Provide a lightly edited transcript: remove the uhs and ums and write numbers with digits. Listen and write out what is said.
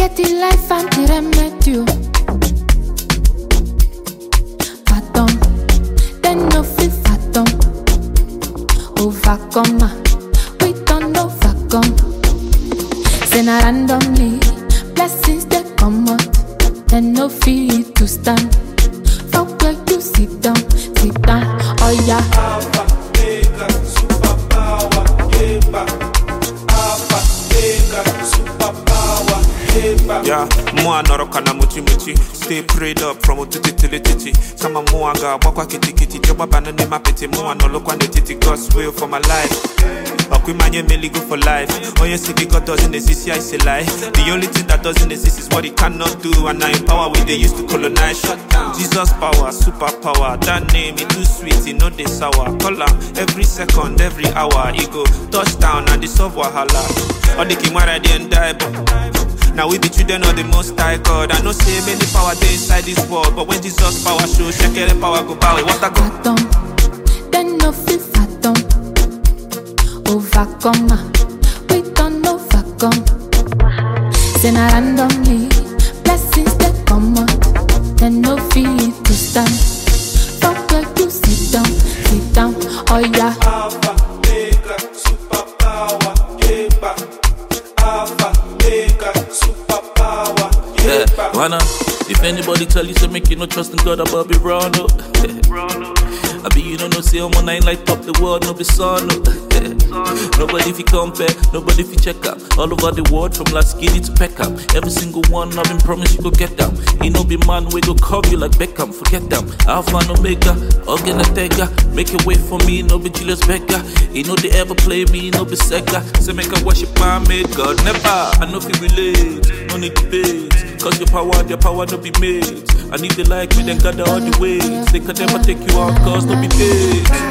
get the life and the remedy. Fathom, then no feel fathom. Overcome, we don't overcome. Say na randomly, blessings they come out. Then no feel to stand. Fuck where you sit down, oh yeah. Alpha, mega, superpower, yeah. Alpha, mega, superpower, yeah. Yeah, mua noroka na muchi. Stay prayed up from ututi tilititi. Kama mua ga wakwa kiti. Joba banane mapete mua nolokwa netiti. God's will for my life. Akwimanye meli go for life. Oh yes, if God doesn't exist, I say lie. The only thing that doesn't exist is what he cannot do. And now in power we they used to colonize. Shut down. Jesus power, superpower. That name it too sweet, it no dey sour. Call am every second, every hour. He go touchdown and the solve wahala. All the kimara they and die. Now we be children of the Most High God. I know say many power they inside this world, but when Jesus power show, shekere power go bow. What I go? Fathom, then no feel fathom. Overcome, we don't overcome. Say na randomly, blessings they come out. Then no feel to stand. Fuck where you sit down, oh yeah. Alpha, mega, superpower, yeah. Alpha, mega, superpower, yeah. Wanna, if anybody tell you so make you no trust in God above be wrong, no. I be you don't know say I'm on 9 light up the world, no be son, no. Nobody fi compare, nobody fi check out. All over the world from last skinny to Peckham. Every single one I've been promised you go get down. He no be man, we go curve you like Beckham. Forget them, Alpha and Omega, Organ Tega. Make a way for me, no be Julius Becker. He know they ever play me, no be Sega. Say make a worship my made God, never. I know fi relate, no need debate. Cause your power no be made. And if they like me, then gather all the ways. They can never take you out, cause no be paid.